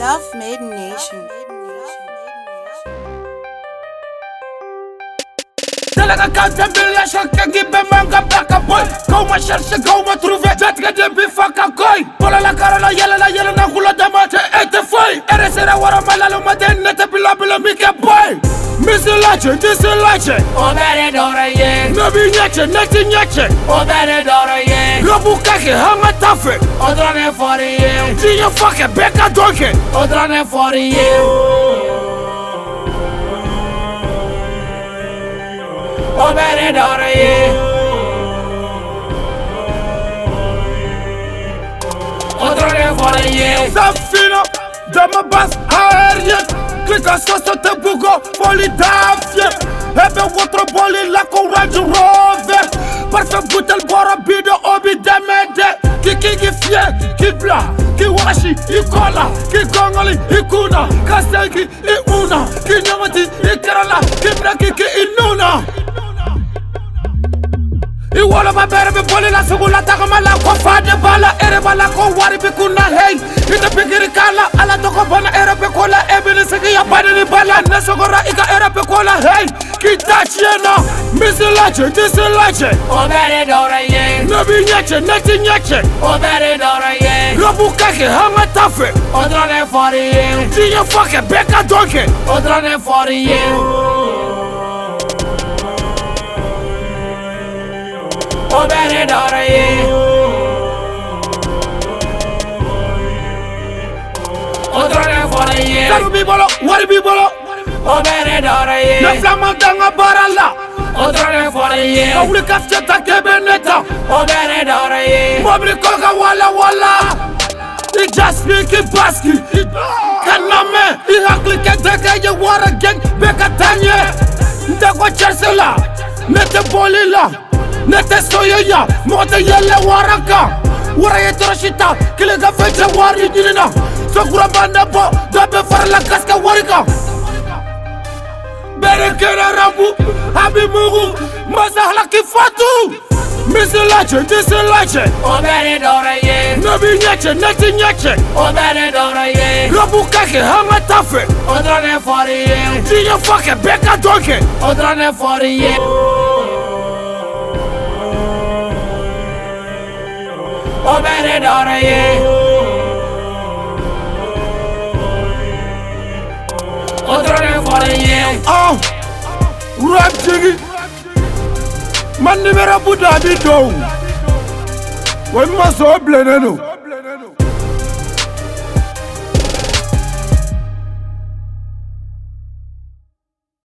Self-Made Nation. Talaga cantabile choque qui be manga baka boy. Comment chercher, comment trouver. J'attre de bifaka koi. Pola la cara la yela na gula damate et te foi. Eresera wara malalo maden nete bila mike boy. Misilache, disilache. Obere dora ye. Nabi nyache, neti nyache. Obere dora ye. Rabukake, hanga tafe. Odrane for ye. Dinya fake, beka doke. Odrane for ye. Obere dora ye. Odrane for ye. Safina, dama bas aérien. Clica só te bugo, polidafia. Ebe outro boli la com Range Rover. Parfait butel bora bido obi demede. Ki fie, ki bla, ki washi, i kola, ki gongoli, i kuna. Kaseki, i una, ki nyamati, i kerala, ki mnaki, ki inuna. I wala ba bere be boli la sugula takama la ko fade bala ere bala ko wari be kuna hey ita pikiri kala ala to ko bana ere be kola ebele segi ya bade ni bala na sogora ika ere be kola hey kitachena misilache disilache Obere dora ye. nabi nyache neti nyache Obere dora ye. rabukake hanga tafe Odrane for ye. dinya fake beka doke Odrane for ye. Obere dora ye. Odrane for ye. saru bi bolo wari bi bolo Obere dora na ye. flamandanga barala Odrane for ye. kawli kafcheta kebeneta Obere dora ye. Mobili koka wala I just speak baski Kaname I hakli keteke ye wara geng Beka tanye Ndeko chersela Nete boli la Nete soya ya Mote yele waraka Wara ye troshita Kilega feche wari jinina Sokura banda bo Dabe farla kaska warika Bere kere rabu Habi mugu Mazahla kifatu Misilache, disilache Obere dora ye. Nabi nyache, neti nyache Obere dora ye. Rabukake, hanga tafe Odrane for ye. Dinya fake, beka doke Odrane for ye. Obere dora ye. Odrane for ye. Rap jiggy Man nimera buda di down When maso bleneno